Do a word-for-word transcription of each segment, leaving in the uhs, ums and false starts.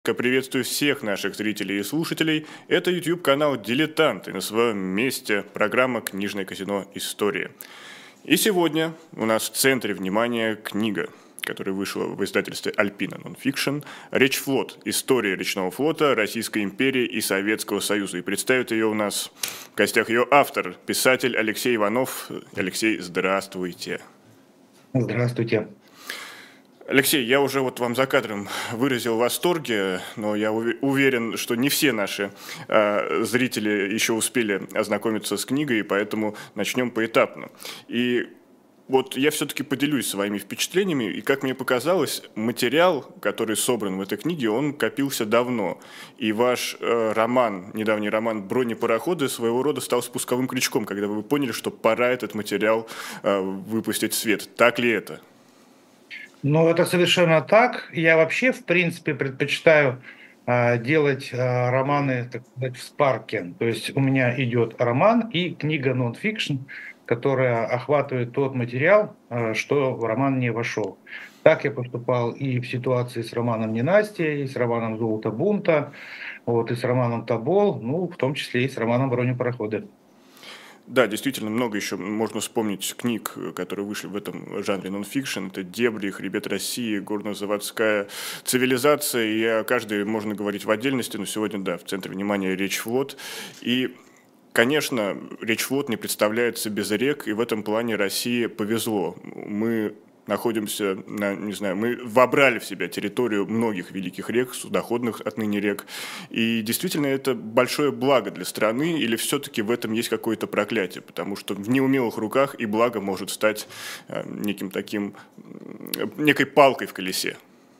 Я приветствую всех наших зрителей и слушателей. Это YouTube-канал «Дилетант» и на своем месте программа «Книжное казино. История». И сегодня у нас в центре внимания книга, которая вышла в издательстве «Альпина Нонфикшн». «Речфлот. История речного флота Российской империи и Советского Союза». И представит ее у нас в гостях ее автор, писатель Алексей Иванов. Алексей, здравствуйте. Здравствуйте. Алексей, я уже вот вам за кадром выразил восторги, но я уверен, что не все наши э, зрители еще успели ознакомиться с книгой, и поэтому начнем поэтапно. И вот я все-таки поделюсь своими впечатлениями, и, как мне показалось, материал, который собран в этой книге, он копился давно. И ваш э, роман, недавний роман «Бронепароходы» своего рода стал спусковым крючком, когда вы поняли, что пора этот материал э, выпустить в свет. Так ли это? Ну, это совершенно так. Я вообще, в принципе, предпочитаю э, делать э, романы, так сказать, в спарке. То есть у меня идет роман и книга нон-фикшн, которая охватывает тот материал, э, что в роман не вошел. Так я поступал и в ситуации с романом «Ненастье», и с романом «Золото бунта», вот, и с романом «Тобол», ну, в том числе и с романом «Бронепароходы». Да, действительно, много еще можно вспомнить книг, которые вышли в этом жанре нон-фикшн. Это «Дебри», «Хребет России», «Горно-заводская цивилизация». И о каждой можно говорить в отдельности, но сегодня, да, в центре внимания «Речфлот». И, конечно, «Речфлот» не представляется без рек, и в этом плане России повезло. Мы находимся, на, не знаю, мы вобрали в себя территорию многих великих рек, судоходных отныне рек. И действительно, это большое благо для страны, или все-таки в этом есть какое-то проклятие, потому что в неумелых руках и благо может стать э, неким таким, э, некой палкой в колесе.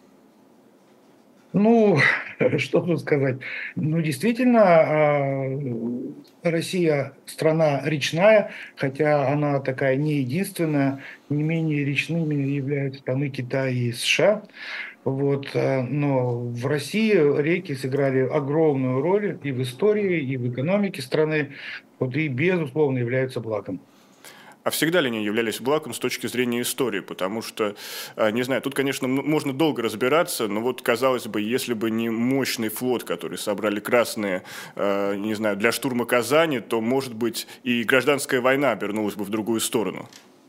Ну, что тут сказать? Ну, действительно, Россия страна речная, хотя она такая не единственная, не менее речными являются страны Китая и США. Вот, но в России реки сыграли огромную роль и в истории, и в экономике страны, вот, и, безусловно, являются благом. А всегда ли они являлись благом с точки зрения истории? Потому что, не знаю, тут, конечно, можно долго разбираться, но вот, казалось бы, если бы не мощный флот, который собрали красные, не знаю, для штурма Казани, то, может быть, и гражданская война обернулась бы в другую сторону.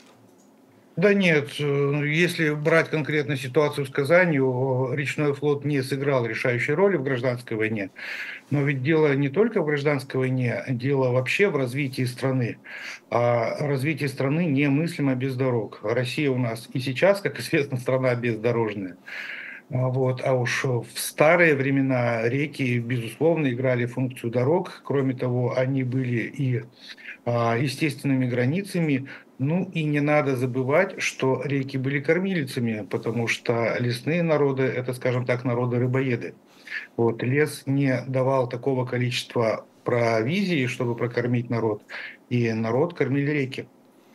Да нет, если брать конкретно ситуацию с Казанью, речной флот не сыграл решающей роли в гражданской войне. Но ведь дело не только в гражданской войне, дело вообще в развитии страны. А развитие страны немыслимо без дорог. Россия у нас и сейчас, как известно, страна бездорожная. Вот. А уж в старые времена реки, безусловно, играли функцию дорог. Кроме того, они были и а, естественными границами. Ну и не надо забывать, что реки были кормилицами, потому что лесные народы — это, скажем так, народы-рыбоеды. Вот, лес не давал такого количества провизии, чтобы прокормить народ, и народ кормили реки.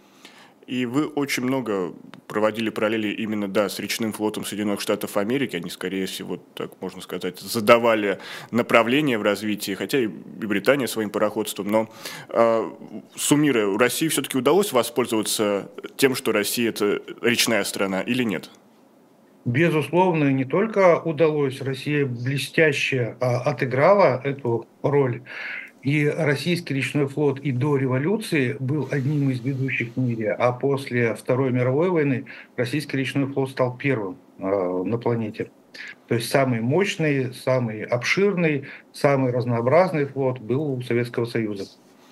И вы очень много проводили параллели именно, да, с речным флотом Соединенных Штатов Америки. Они, скорее всего, так можно сказать, задавали направление в развитии, хотя и Британия своим пароходством. Но э, суммируя, у России все-таки удалось воспользоваться тем, что Россия – это речная страна, или нет? Безусловно, не только удалось, Россия блестяще а, отыграла эту роль. И российский речной флот и до революции был одним из ведущих в мире, а после Второй мировой войны российский речной флот стал первым э, на планете. То есть самый мощный, самый обширный, самый разнообразный флот был у Советского Союза.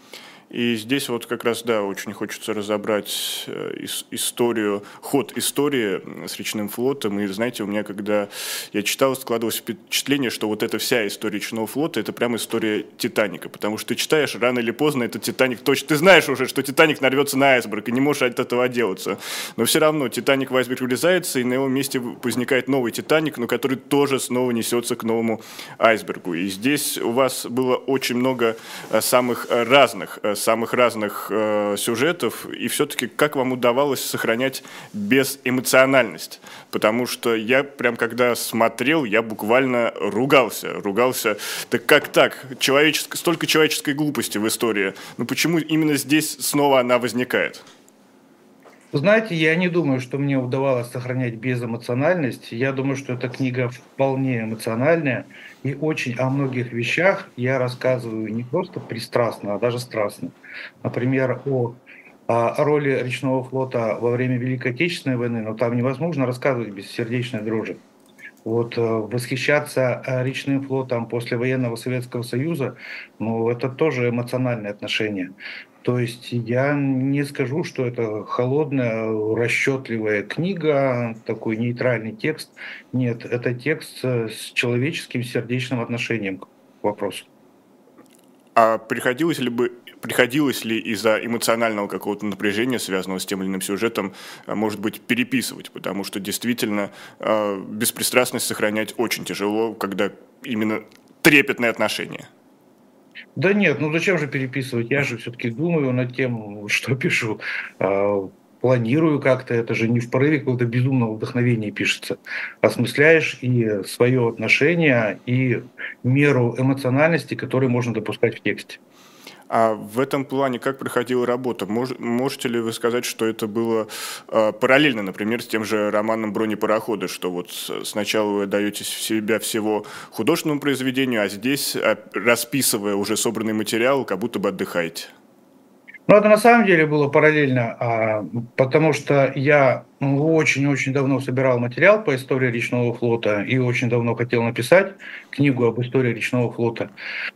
И здесь вот как раз, да, очень хочется разобрать историю, ход истории с речным флотом. И, знаете, у меня, когда я читал, складывалось впечатление, что вот эта вся история речного флота – это прям история «Титаника». Потому что ты читаешь, рано или поздно этот «Титаник» точно… Ты знаешь уже, что «Титаник» нарвется на айсберг, и не можешь от этого отделаться. Но все равно «Титаник» в айсберг вылезается, и на его месте возникает новый «Титаник», но который тоже снова несется к новому айсбергу. И здесь у вас было очень много самых разных самых разных э, сюжетов, и все-таки как вам удавалось сохранять безэмоциональность? Потому что я прям когда смотрел, я буквально ругался, ругался. Так как так? Человеческо... Столько человеческой глупости в истории. Но почему именно здесь снова она возникает? Знаете, я не думаю, что мне удавалось сохранять безэмоциональность. Я думаю, что эта книга вполне эмоциональная. И очень о многих вещах я рассказываю не просто пристрастно, а даже страстно. Например, о, а, роли речного флота во время Великой Отечественной войны, но там невозможно рассказывать без сердечной дрожи. Вот э, восхищаться э, речным флотом послевоенного Советского Союза, ну, это тоже эмоциональное отношение. То есть я не скажу, что это холодная, расчетливая книга, такой нейтральный текст. Нет, это текст э, с человеческим сердечным отношением к вопросу. А приходилось ли бы приходилось ли из-за эмоционального какого-то напряжения, связанного с тем или иным сюжетом, а, может быть, переписывать? Потому что действительно э, беспристрастность сохранять очень тяжело, когда именно трепетные отношения. Да нет, ну зачем же переписывать? Я же все-таки думаю над тем, что пишу. А, планирую как-то, это же не в порыве какого-то безумного вдохновения пишется. Осмысляешь и свое отношение, и меру эмоциональности, которую можно допускать в тексте. А в этом плане как проходила работа? Мож- можете ли вы сказать, что это было э, параллельно, например, с тем же романом «Бронепароходы», что вот с- сначала вы даете себя всего художественному произведению, а здесь, а, расписывая уже собранный материал, как будто бы отдыхаете? Но это на самом деле было параллельно, а, потому что я ну, очень-очень давно собирал материал по истории речного флота и очень давно хотел написать книгу об истории речного флота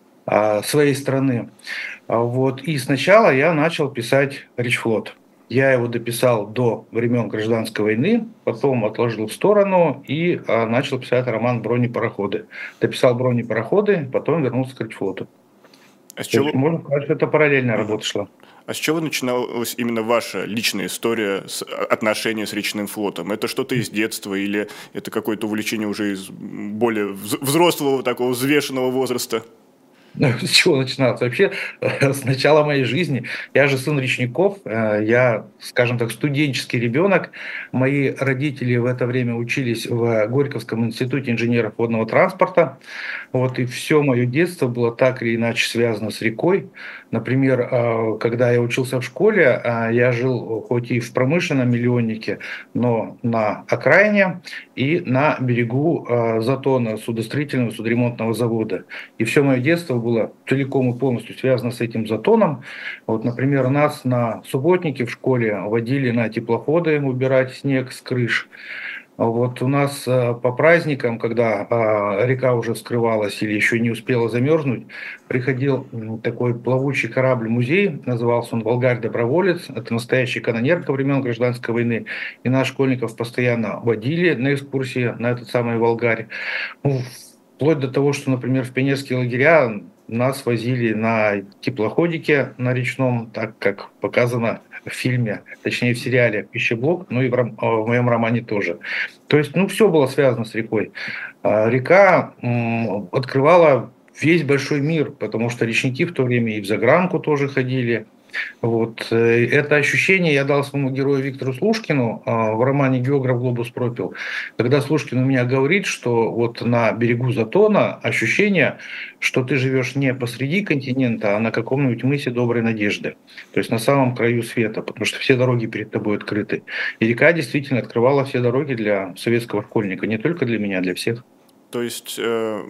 а, своей страны. А, вот. И сначала я начал писать «Речфлот». Я его дописал до времен Гражданской войны, потом отложил в сторону и а, начал писать роман «Бронепароходы». Дописал «Бронепароходы», потом вернулся к «Речфлоту». А с То есть чего, можно сказать, что это параллельная Мгм. работа шла. А с чего начиналась именно ваша личная история с а, отношения с речным флотом? Это что-то из детства или это какое-то увлечение уже из м, более вз- взрослого, такого взвешенного возраста? Ну, с чего начинаться? Вообще, с начала моей жизни. Я же сын речников, э, я, скажем так, студенческий ребенок. Мои родители в это время учились в Горьковском институте инженеров водного транспорта. Вот, и все мое детство было так или иначе связано с рекой. Например, э, когда я учился в школе, э, я жил хоть и в промышленном миллионнике, но на окраине и на берегу э, Затона судостроительного судоремонтного завода. И все мое детство было целиком и полностью связано с этим затоном. Вот, например, нас на субботнике в школе водили на теплоходы убирать снег с крыш. Вот у нас э, по праздникам, когда а, река уже вскрывалась или еще не успела замерзнуть, приходил м, такой плавучий корабль-музей, назывался он «Волгарь-доброволец». Это настоящий канонерка времен Гражданской войны. И нас, школьников, постоянно водили на экскурсии на этот самый «Волгарь». Ну, вплоть до того, что, например, в пионерские лагеря нас возили на теплоходике на речном, так как показано в фильме, точнее в сериале «Пищеблок», ну и в, ром- а, в моем романе тоже. То есть, ну, все было связано с рекой. А река м, открывала весь большой мир, потому что речники в то время и в загранку тоже ходили, вот. э, Это ощущение я дал своему герою Виктору Слушкину а, в романе «Географ глобус пропил». Когда Слушкин у меня говорит, что вот на берегу Затона ощущение, что ты живешь не посреди континента, а на каком-нибудь мысе Доброй Надежды. То есть на самом краю света, потому что все дороги перед тобой открыты. И река действительно открывала все дороги для советского школьника, не только для меня, а для всех. То есть, э,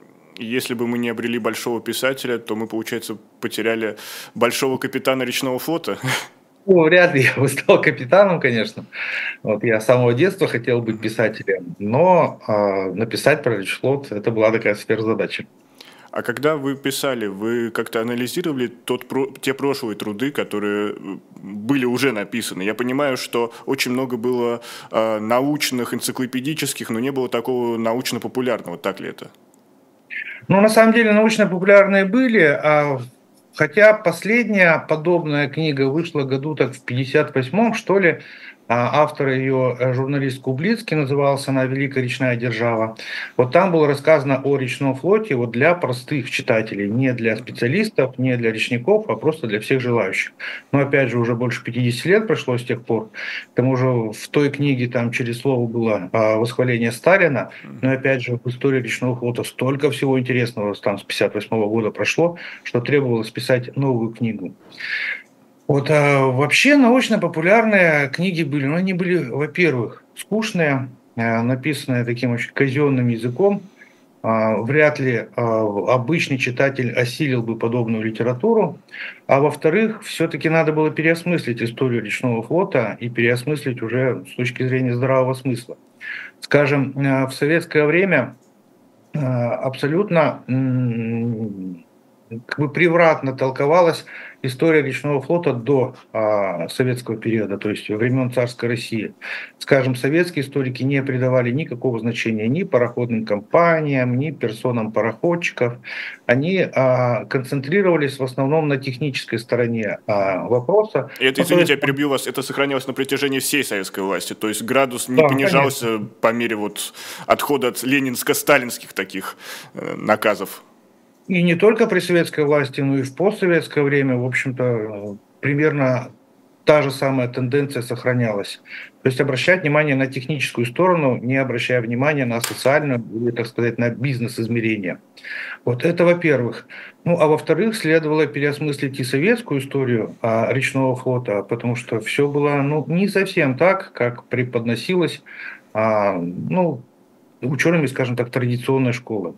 если бы мы не обрели большого писателя, то мы, получается, потеряли большого капитана речного флота. Ну, вряд ли я бы стал капитаном, конечно. Вот я с самого детства хотел быть писателем, но а, написать про флот это была такая сверхзадача. А когда вы писали, вы как-то анализировали тот, про- те прошлые труды, которые э, были уже написаны? Я понимаю, что очень много было э, научных, энциклопедических, но не было такого научно-популярного, так ли это? Ну, на самом деле, научно-популярные были, а, хотя последняя подобная книга вышла году так в пятьдесят восьмом, что ли. А, Автор ее, э, журналист Кублицкий, назывался она «Великая речная держава». Вот там было рассказано о речном флоте вот для простых читателей, не для специалистов, не для речников, а просто для всех желающих. Но опять же, уже больше пятидесяти лет прошло с тех пор. К тому же в той книге там через слово было а, восхваление Сталина, но опять же, в истории речного флота столько всего интересного там с пятьдесят восьмого года прошло, что требовалось писать новую книгу. Вот, а, вообще научно-популярные книги были, но они были, во-первых, скучные, а, написанные таким очень казенным языком. А, вряд ли, а, обычный читатель осилил бы подобную литературу. А во-вторых, все-таки надо было переосмыслить историю речного флота и переосмыслить уже с точки зрения здравого смысла. Скажем, а, в советское время а, абсолютно м, как бы превратно толковалась история речного флота до а, советского периода, то есть времен царской России. Скажем, советские историки не придавали никакого значения ни пароходным компаниям, ни персонам пароходчиков. Они а, концентрировались в основном на технической стороне а, вопроса. И это, Ну, то извините, есть, я перебью вас, это сохранялось на протяжении всей советской власти, то есть градус не да, конечно. понижался по мере вот отхода от ленинско-сталинских таких э, наказов. И не только при советской власти, но и в постсоветское время, в общем-то, э, примерно та же самая тенденция сохранялась. То есть обращать внимание на техническую сторону, не обращая внимания на социальную или, так сказать, на бизнес-измерение. Вот это во-первых. Ну, а во-вторых, следовало переосмыслить и советскую историю а, речного флота, потому что все было, ну, не совсем так, как преподносилось, а, ну, учеными, скажем так, традиционной школы.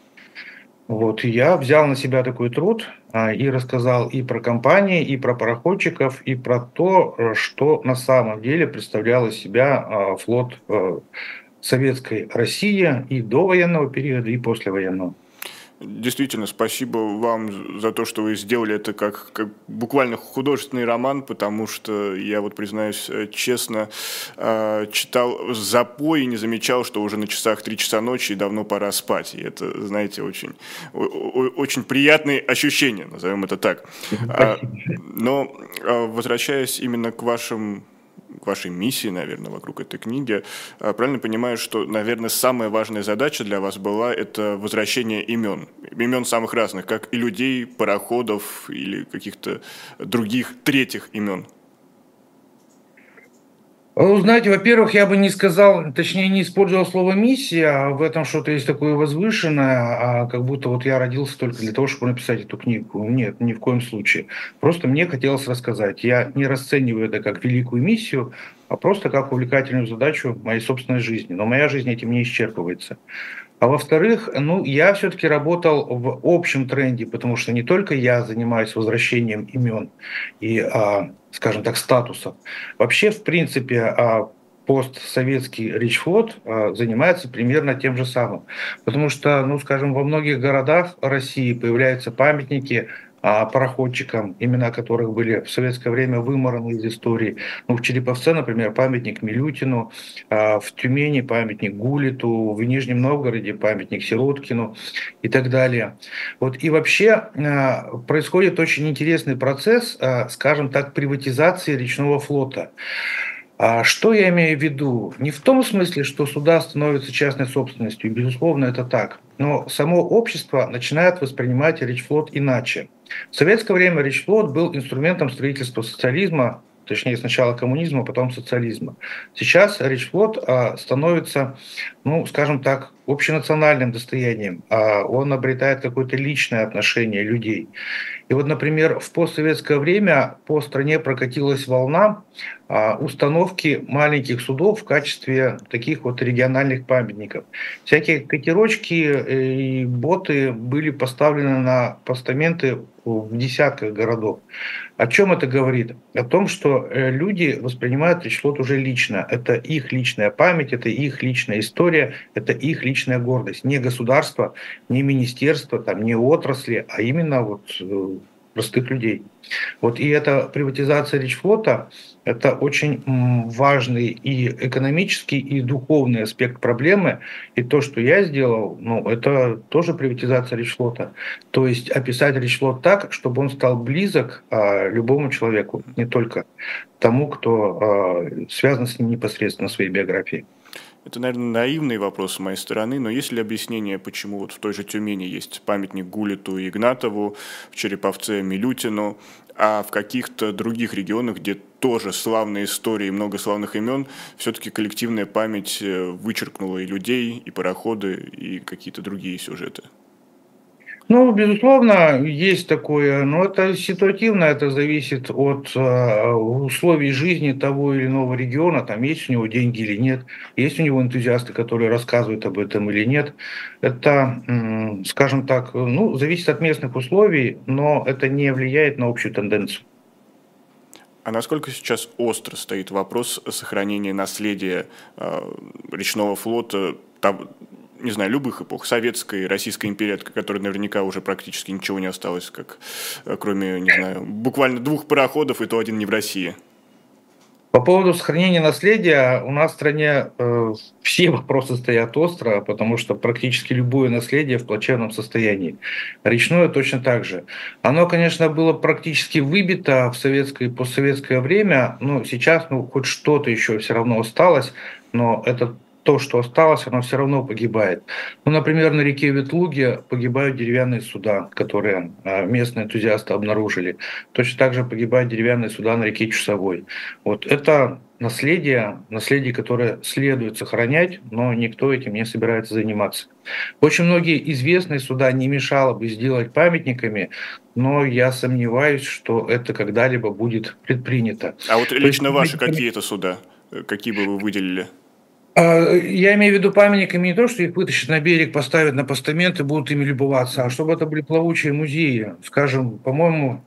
Вот, и я взял на себя такой труд, а, и рассказал и про компании, и про пароходчиков, и про то, э, что на самом деле представлял из себя, а, флот, э, Советской России и до военного периода, и послевоенного. Действительно, спасибо вам за то, что вы сделали это как, как буквально художественный роман, потому что я вот, признаюсь э, честно, э, читал в запой и не замечал, что уже на часах три часа ночи и давно пора спать. И это, знаете, очень, о- о- очень приятные ощущения, назовем это так. А, Спасибо. Но а, возвращаясь именно к вашим к вашей миссии, наверное, вокруг этой книги, а, правильно понимаю, что, наверное, самая важная задача для вас была это возвращение имен. Имен самых разных, как и людей, пароходов или каких-то других третьих имен. Ну, знаете, во-первых, я бы не сказал, точнее, не использовал слово «миссия», а в этом что-то есть такое возвышенное, а как будто вот я родился только для того, чтобы написать эту книгу. Нет, ни в коем случае. Просто мне хотелось рассказать. Я не расцениваю это как великую миссию, а просто как увлекательную задачу моей собственной жизни. Но моя жизнь этим не исчерпывается. А во-вторых, ну, я все-таки работал в общем тренде, потому что не только я занимаюсь возвращением имен и, а, скажем так, статусов. Вообще, в принципе, а, постсоветский речфлот а, занимается примерно тем же самым. Потому что, ну, скажем, во многих городах России появляются памятники а, пароходчикам, имена которых были в советское время вымораны из истории. Ну, в Череповце, например, памятник Милютину, а, в Тюмени памятник Гулиту, в Нижнем Новгороде памятник Сироткину и так далее. Вот и вообще а, происходит очень интересный процесс, а, скажем так, приватизации речного флота. А что я имею в виду? Не в том смысле, что суда становятся частной собственностью, безусловно, это так. Но само общество начинает воспринимать речфлот иначе. В советское время речфлот был инструментом строительства социализма, точнее сначала коммунизма, потом социализма. Сейчас речфлот а, становится, ну, скажем так, общенациональным достоянием. А он обретает какое-то личное отношение людей. И вот, например, в постсоветское время по стране прокатилась волна а, установки маленьких судов в качестве таких вот региональных памятников. Всякие катерочки и боты были поставлены на постаменты в десятках городов. О чем это говорит? О том, что э, люди воспринимают речфлот уже лично. Это их личная память, это их личная история, это их личная гордость. Не государство, не министерство, там, не отрасли, а именно вот э, простых людей. Вот и эта приватизация речфлота — это очень м, важный и экономический, и духовный аспект проблемы. И то, что я сделал, ну, это тоже приватизация речфлота. То есть описать речфлот так, чтобы он стал близок а, любому человеку, не только тому, кто а, связан с ним непосредственно в своей биографией. Это, наверное, наивный вопрос с моей стороны, но есть ли объяснение, почему вот в той же Тюмени есть памятник Гулиту и Игнатову, в Череповце Милютину, а в каких-то других регионах, где тоже славные истории и много славных имен, все-таки коллективная память э, вычеркнула и людей, и пароходы, и какие-то другие сюжеты? Ну, безусловно, есть такое, но это ситуативно, это зависит от э, условий жизни того или иного региона, там есть у него деньги или нет, есть у него энтузиасты, которые рассказывают об этом или нет. Это, м, скажем так, ну, зависит от местных условий, но это не влияет на общую тенденцию. А насколько сейчас остро стоит вопрос сохранения наследия э, речного флота, там, не знаю, любых эпох, советской, Российской империи, от которой наверняка уже практически ничего не осталось, как, э, кроме, не знаю, буквально двух пароходов, и то один не в России. По поводу сохранения наследия, у нас в стране э, все вопросы стоят остро, потому что практически любое наследие в плачевном состоянии. Речное точно так же. Оно, конечно, было практически выбито в советское и постсоветское время, но сейчас ну, хоть что-то еще все равно осталось, но это то, что осталось, оно все равно погибает. Ну, например, на реке Ветлуге погибают деревянные суда, которые э, местные энтузиасты обнаружили. Точно так же погибают деревянные суда на реке Чусовой. Вот это наследие, наследие, которое следует сохранять, но никто этим не собирается заниматься. Очень многие известные суда не мешало бы сделать памятниками, но я сомневаюсь, что это когда-либо будет предпринято. А вот То есть лично ваши памятниками- какие это суда? Э, Какие бы вы выделили? А, я имею в виду памятниками не то, что их вытащат на берег, поставят на постамент и будут ими любоваться, а чтобы это были плавучие музеи. Скажем, по-моему,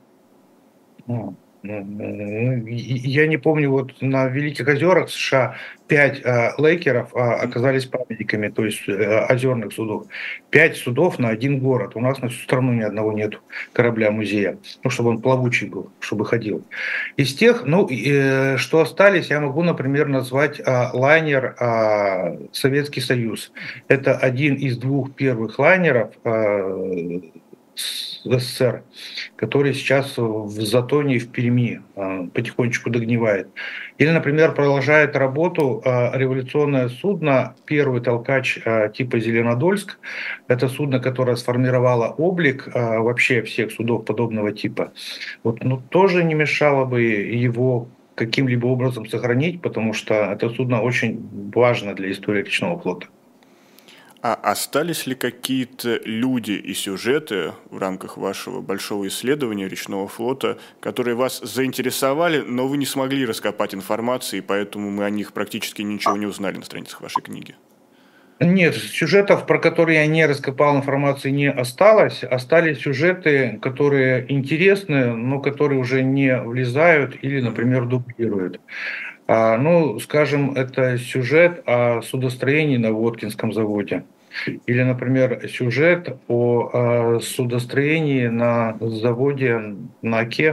ну, ну, ну, я не помню, вот на Великих озерах США пять э, лейкеров а, оказались памятниками, то есть э, озерных судов. Пять судов на один город. У нас на всю страну ни одного нет корабля-музея, ну, чтобы он плавучий был, чтобы ходил. Из тех, ну, э, что остались, я могу, например, назвать э, лайнер э, «Советский Союз». Это один из двух первых лайнеров э, с- СССР, который сейчас в Затоне и в Перми а, потихонечку догнивает. Или, например, продолжает работу а, революционное судно, первый толкач а, типа «Зеленодольск». Это судно, которое сформировало облик а, вообще всех судов подобного типа. Вот, ну, тоже не мешало бы его каким-либо образом сохранить, потому что это судно очень важно для истории речного флота. А остались ли какие-то люди и сюжеты в рамках вашего большого исследования речного флота, которые вас заинтересовали, но вы не смогли раскопать информации, и поэтому мы о них практически ничего не узнали на страницах вашей книги? Нет, сюжетов, про которые я не раскопал, информации не осталось. Остались сюжеты, которые интересны, но которые уже не влезают или, например, дублируют. А, ну, скажем, это сюжет о судостроении на Воткинском заводе. Или, например, сюжет о, а, судостроении на заводе на Оке.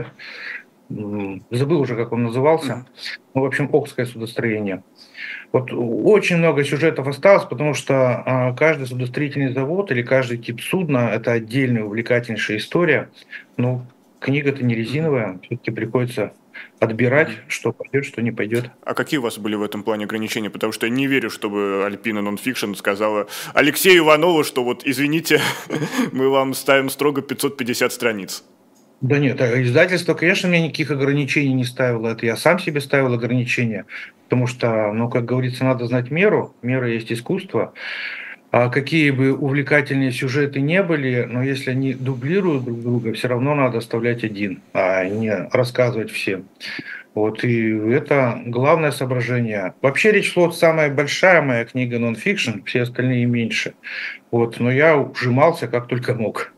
М, Забыл уже, как он назывался. Ну, в общем, Окское судостроение. Вот очень много сюжетов осталось, потому что а, каждый судостроительный завод или каждый тип судна — это отдельная увлекательнейшая история. Ну, книга-то не резиновая, все-таки приходится отбирать, что пойдет, что не пойдет. А какие у вас были в этом плане ограничения? Потому что я не верю, чтобы Альпина Нонфикшн сказала Алексею Иванову, что вот, извините, мы вам ставим строго пятьсот пятьдесят страниц. Да нет, а издательство, конечно, мне никаких ограничений не ставило. Это я сам себе ставил ограничения, потому что, ну, как говорится, надо знать меру. Мера есть искусство. А какие бы увлекательные сюжеты не были, но если они дублируют друг друга, все равно надо оставлять один, а не рассказывать всем. Вот, и это главное соображение. Вообще «Речь флот» самая большая моя книга нон-фикшн, все остальные меньше. Вот, но я ужимался как только мог.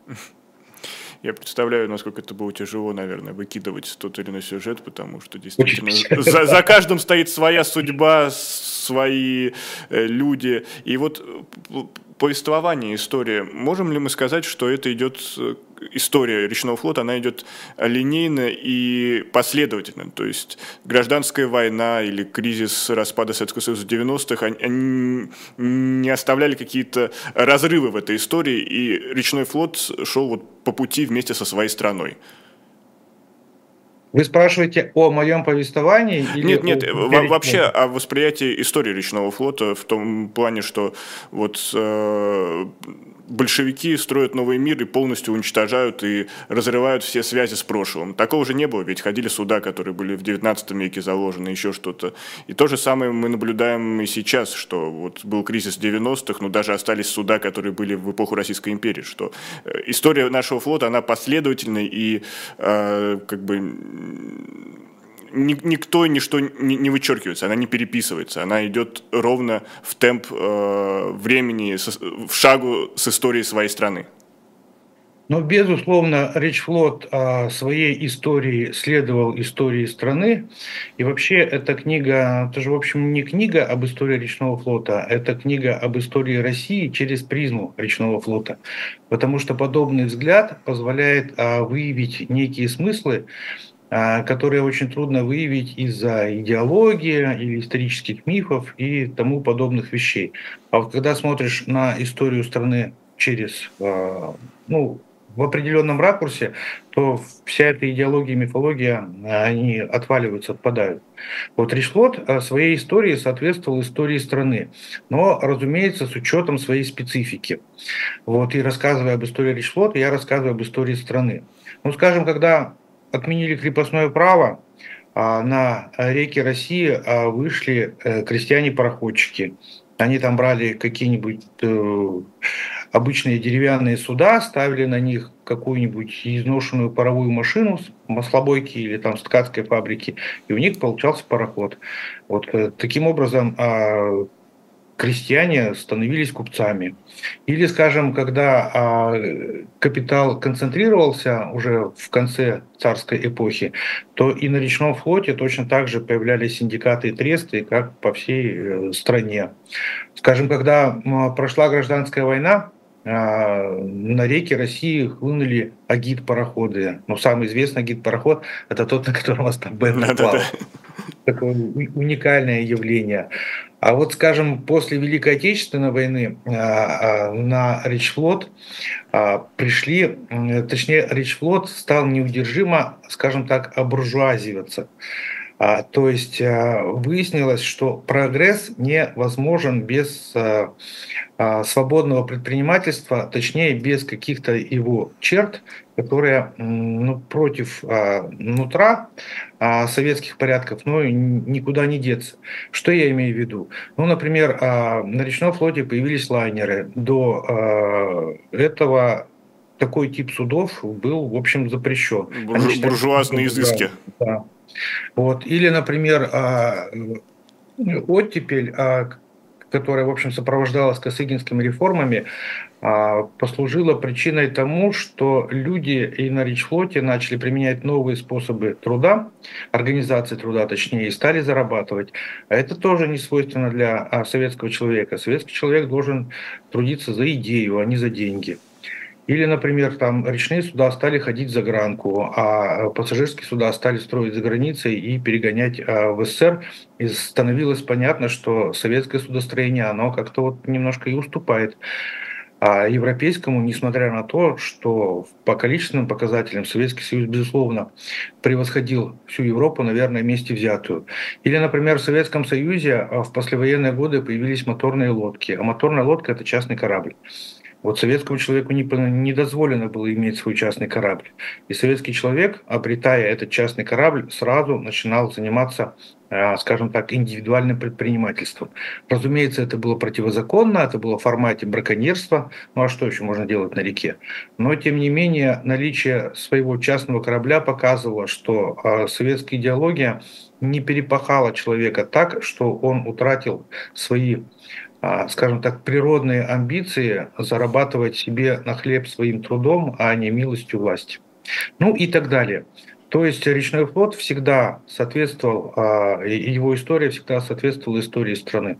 Я представляю, насколько это было тяжело, наверное, выкидывать тот или иной сюжет, потому что Очень действительно печально. за, за каждым стоит своя судьба, свои э, люди. И вот э, повествование, история. Можем ли мы сказать, что это идет, э, история речного флота, она идет линейно и последовательно? То есть гражданская война или кризис распада Советского Союза в девяностых, они, они не оставляли какие-то разрывы в этой истории, и речной флот шел вот по пути вместе со своей страной. Вы спрашиваете о моем повествовании или Нет, нет, о во- «Речь вообще флота»? о восприятии истории речного флота в том плане, что вот э, большевики строят новый мир и полностью уничтожают и разрывают все связи с прошлым. Такого же не было, ведь ходили суда, которые были в девятнадцатом веке заложены, еще что-то. И то же самое мы наблюдаем и сейчас, что вот был кризис девяностых, но даже остались суда, которые были в эпоху Российской империи, что история нашего флота, она последовательная и э, как бы никто и ничто не вычеркивается, она не переписывается, она идет ровно в темп э, времени, в шагу с историей своей страны. Но, безусловно, Речфлот о своей истории следовал истории страны. И вообще эта книга, это же, в общем, не книга об истории речного флота, это книга об истории России через призму речного флота. Потому что подобный взгляд позволяет а, выявить некие смыслы, а, которые очень трудно выявить из-за идеологии или исторических мифов и тому подобных вещей. А вот когда смотришь на историю страны через, а, ну, в определенном ракурсе, то вся эта идеология и мифология, они отваливаются, отпадают. Вот Речфлот своей истории соответствовал истории страны, но, разумеется, с учетом своей специфики. Вот, и рассказывая об истории Речфлота, я рассказываю об истории страны. Ну, скажем, когда отменили крепостное право, на реки России вышли крестьяне-пароходчики. Они там брали какие-нибудь обычные деревянные суда, ставили на них какую-нибудь изношенную паровую машину с маслобойки или там с ткацкой фабрики, и у них получался пароход. Вот таким образом крестьяне становились купцами. Или, скажем, когда а, капитал концентрировался уже в конце царской эпохи, то и на речном флоте точно так же появлялись синдикаты и тресты, как по всей э, стране. Скажем, когда а, прошла гражданская война, а, на реки России хлынули агит-пароходы. Но самый известный агит-пароход – это тот, на котором Остап Бендер плавал. Такое уникальное явление. А вот, скажем, после Великой Отечественной войны на Речфлот пришли, точнее, Речфлот стал неудержимо, скажем так, обуржуазиваться. То есть выяснилось, что прогресс невозможен без свободного предпринимательства, точнее, без каких-то его черт, которые ну, против а, нутра а, советских порядков, но никуда не деться. Что я имею в виду? Ну, например, а, на речном флоте появились лайнеры. До а, этого такой тип судов был, в общем, запрещен. Буржу, буржуазные изыски. Да. Вот. Или, например, а, оттепель, а, которая, в общем, сопровождалась косыгинскими реформами, послужила причиной тому, что люди и на Речфлоте начали применять новые способы труда, организации труда, точнее, и стали зарабатывать. А это тоже не свойственно для советского человека. Советский человек должен трудиться за идею, а не за деньги. Или, например, там речные суда стали ходить за гранку, а пассажирские суда стали строить за границей и перегонять в СССР. И становилось понятно, что советское судостроение, оно как-то вот немножко и уступает европейскому, несмотря на то, что по количественным показателям Советский Союз, безусловно, превосходил всю Европу, наверное, вместе взятую. Или, например, в Советском Союзе в послевоенные годы появились моторные лодки, а моторная лодка – это частный корабль. Вот советскому человеку не, не дозволено было иметь свой частный корабль. И советский человек, обретая этот частный корабль, сразу начинал заниматься, скажем так, индивидуальным предпринимательством. Разумеется, это было противозаконно, это было в формате браконьерства. Ну а что еще можно делать на реке? Но, тем не менее, наличие своего частного корабля показывало, что советская идеология не перепахала человека так, что он утратил свои, скажем так, природные амбиции зарабатывать себе на хлеб своим трудом, а не милостью власти. Ну и так далее. То есть речной флот всегда соответствовал, его история всегда соответствовала истории страны.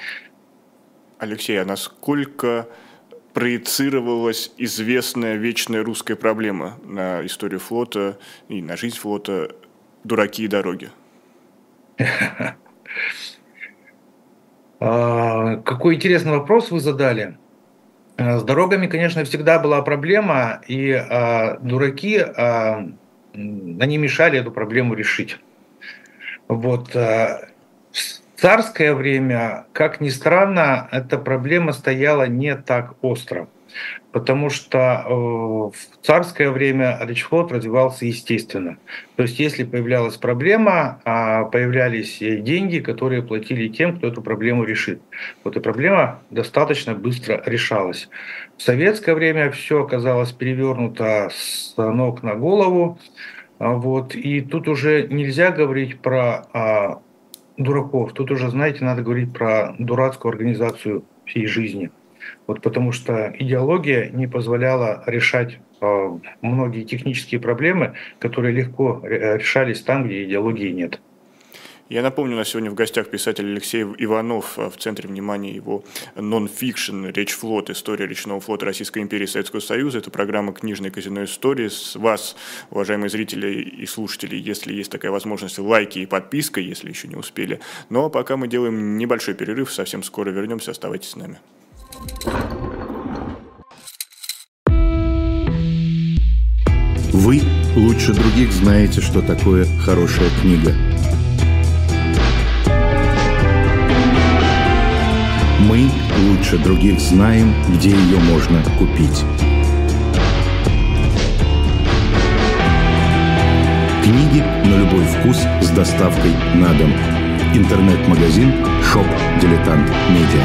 Алексей, а насколько проецировалась известная вечная русская проблема на историю флота и на жизнь флота «Дураки и дороги»? Какой интересный вопрос вы задали. С дорогами, конечно, всегда была проблема, и а, дураки, а, они мешали эту проблему решить. Вот. А, в царское время, как ни странно, эта проблема стояла не так остро. потому что э, в царское время речфлот развивался естественно. То есть если появлялась проблема, а появлялись э, деньги, которые платили тем, кто эту проблему решит. Вот и проблема достаточно быстро решалась. В советское время все оказалось перевернуто с ног на голову. А Вот. И тут уже нельзя говорить про а, дураков, тут уже, знаете, надо говорить про дурацкую организацию всей жизни. Вот потому что идеология не позволяла решать а, многие технические проблемы, которые легко ре- решались там, где идеологии нет. Я напомню, у нас сегодня в гостях писатель Алексей Иванов, а в центре внимания его нон-фикшн «Речфлот. История речного флота Российской империи и Советского Союза». Это программа «Книжная казино истории». С вас, уважаемые зрители и слушатели, если есть такая возможность, лайки и подписка, если еще не успели. Но пока мы делаем небольшой перерыв, совсем скоро вернемся, оставайтесь с нами. Вы лучше других знаете, что такое хорошая книга. Мы лучше других знаем, где ее можно купить. Книги на любой вкус с доставкой на дом. Интернет-магазин Shop Дилетант Медиа.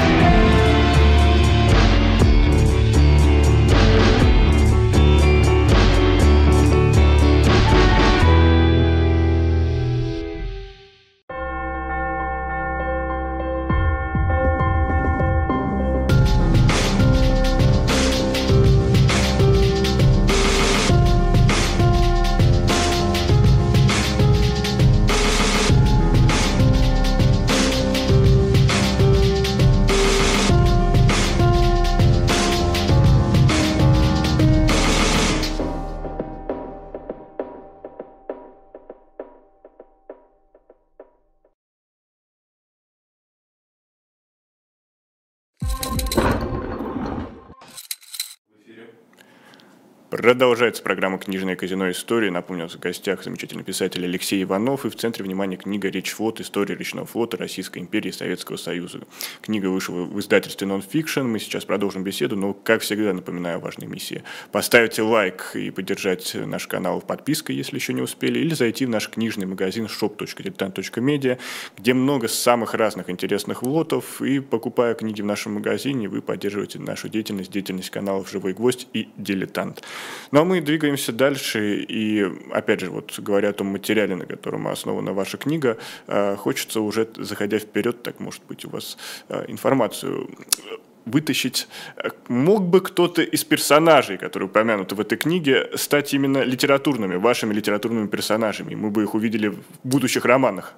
Продолжается программа «Книжное казино истории». Напомню, у нас в гостях замечательный писатель Алексей Иванов, и в центре внимания книга «Речфлот. История речного флота Российской империи и Советского Союза». Книга вышла в издательстве «Нонфикшн». Мы сейчас продолжим беседу, но, как всегда, напоминаю о важной миссии. Поставьте лайк и поддержать наш канал подпиской, если еще не успели, или зайти в наш книжный магазин shop точка дилетант точка медиа, где много самых разных интересных лотов, и, покупая книги в нашем магазине, вы поддерживаете нашу деятельность, деятельность каналов «Живой гвоздь» и «Дилетант». Ну а мы двигаемся дальше, и опять же, вот говоря о том материале, на котором основана ваша книга, хочется уже, заходя вперед, так может быть у вас информацию вытащить. Мог бы кто-то из персонажей, которые упомянуты в этой книге, стать именно литературными, вашими литературными персонажами? Мы бы их увидели в будущих романах.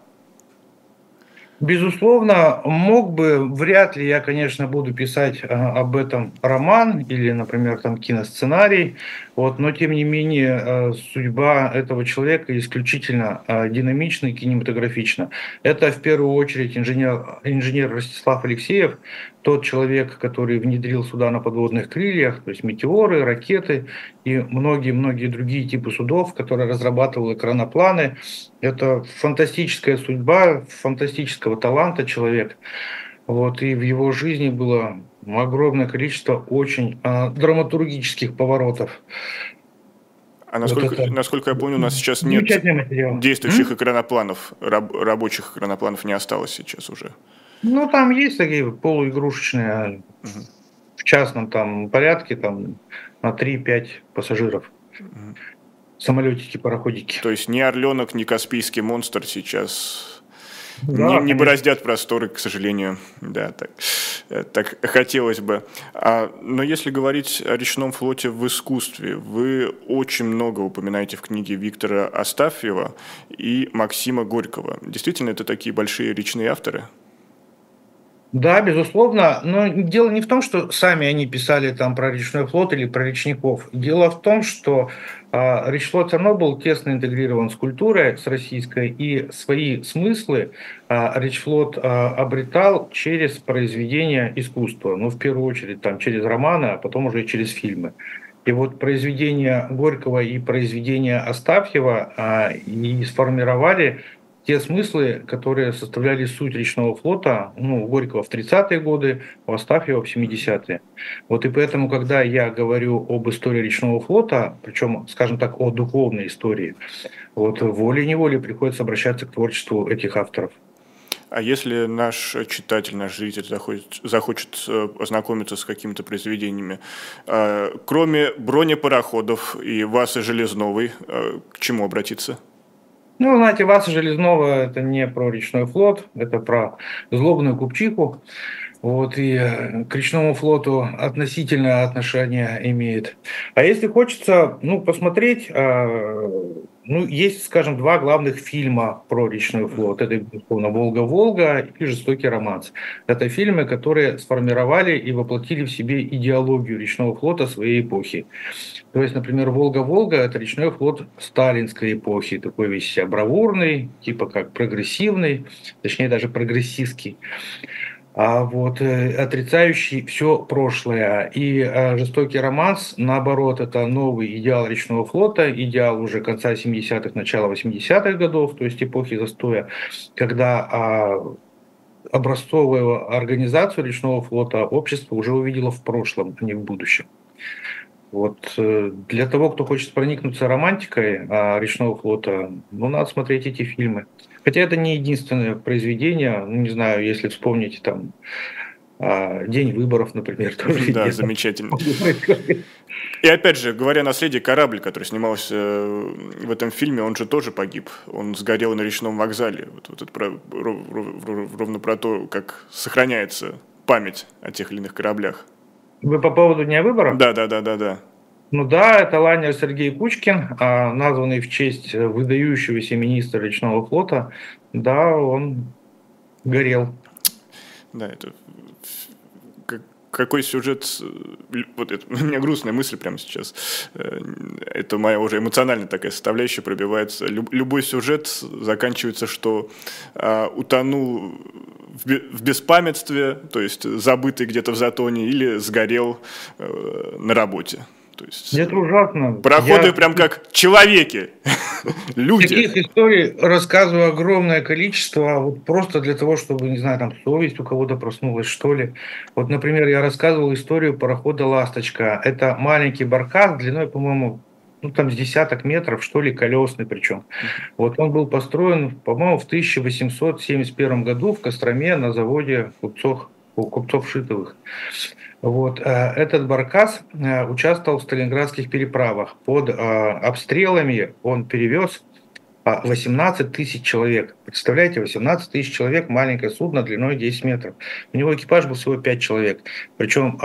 Безусловно, мог бы, вряд ли я, конечно, буду писать а, об этом роман или, например, там киносценарий, вот, но тем не менее а, судьба этого человека исключительно а, динамична и кинематографична. Это в первую очередь инженер, инженер Ростислав Алексеев, тот человек, который внедрил суда на подводных крыльях, то есть метеоры, ракеты и многие-многие другие типы судов, который разрабатывал экранопланы. Это фантастическая судьба, фантастического таланта человек. Вот, и в его жизни было огромное количество очень а, драматургических поворотов. А насколько, вот насколько я помню, у нас сейчас нет действующих М? экранопланов, раб, рабочих экранопланов не осталось сейчас уже. Ну, там есть такие полуигрушечные, угу. в частном там порядке, там на три-пять пассажиров. Угу. Самолетики, пароходики. То есть ни «Орленок», ни «Каспийский монстр» сейчас да, не, не бороздят просторы, к сожалению. Да, так, так хотелось бы. А, но если говорить о речном флоте в искусстве, вы очень много упоминаете в книге Виктора Астафьева и Максима Горького. Действительно, это такие большие речные авторы? Да, безусловно, но дело не в том, что сами они писали там про речной флот или про речников. Дело в том, что э, речфлот все равно был тесно интегрирован с культурой, с российской, и свои смыслы э, речфлот э, обретал через произведения искусства. Ну, в первую очередь, там, через романы, а потом уже через фильмы. И вот произведения Горького и произведения Астафьева э, и сформировали те смыслы, которые составляли суть речного флота, ну, у Горького в тридцатые годы, у Астафьева в семидесятые. Вот и поэтому, когда я говорю об истории речного флота, причем, скажем так, о духовной истории, вот волей-неволей приходится обращаться к творчеству этих авторов. А если наш читатель, наш зритель захочет, захочет ознакомиться с какими-то произведениями, кроме бронепароходов и Васы Железновой, к чему обратиться? Ну, знаете, Васа Железнова – это не про речной флот, это про злобную купчиху. Вот, и к речному флоту относительное отношение имеет. А если хочется, ну, посмотреть, ну, есть, скажем, два главных фильма про речной флот. Это, безусловно, «Волга-Волга» и «Жестокий романс». Это фильмы, которые сформировали и воплотили в себе идеологию речного флота своей эпохи. То есть, например, «Волга-Волга» — это речной флот сталинской эпохи, такой весь себя бравурный, типа как прогрессивный, точнее даже прогрессистский. А вот э, отрицающий все прошлое. И э, «Жестокий романс», наоборот, это новый идеал речного флота, идеал уже конца семидесятых, начала восьмидесятых годов, то есть эпохи застоя, когда э, образцовую организацию речного флота общество уже увидело в прошлом, а не в будущем. Вот э, для того, кто хочет проникнуться романтикой э, речного флота, ну, надо смотреть эти фильмы. Хотя это не единственное произведение, ну, не знаю, если вспомните там «День выборов», например. Тоже да, замечательно. И опять же, говоря о наследии, корабль, который снимался в этом фильме, он же тоже погиб. Он сгорел на речном вокзале. Вот, вот это про, ровно про то, как сохраняется память о тех или иных кораблях. Вы по поводу Дня выборов? Да, да, да, да, да. Ну да, это лайнер Сергей Кучкин, названный в честь выдающегося министра речного флота. Да, он горел. Да, это какой сюжет, вот это, у меня грустная мысль прямо сейчас, это моя уже эмоциональная такая составляющая пробивается. Любой сюжет заканчивается, что а, утонул в беспамятстве, то есть забытый где-то в затоне, или сгорел э, на работе. То есть это ужасно. Пароходы я... прям как человеки, люди. Таких историй рассказываю огромное количество, вот просто для того, чтобы, не знаю, там совесть у кого-то проснулась, что ли. Вот, например, я рассказывал историю парохода «Ласточка». Это маленький баркас длиной, по-моему, ну там с десяток метров, что ли, колесный причем. Вот он был построен, по-моему, в тысяча восемьсот семьдесят первом году в Костроме на заводе купцов, купцов Шитовых. Вот. Этот баркас участвовал в сталинградских переправах. Под обстрелами он перевез восемнадцать тысяч человек. Представляете, восемнадцать тысяч человек, маленькое судно длиной десять метров. У него экипаж был всего пять человек. Причем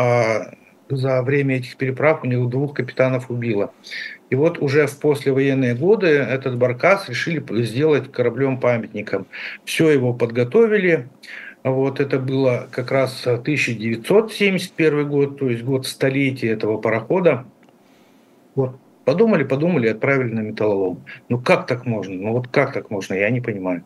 за время этих переправ у него двух капитанов убило. И вот уже в послевоенные годы этот баркас решили сделать кораблем-памятником. Все его подготовили. Вот это было как раз тысяча девятьсот семьдесят первый год, то есть год столетия этого парохода. Вот. Подумали, подумали и отправили на металлолом. Ну как так можно? Ну вот как так можно? Я не понимаю.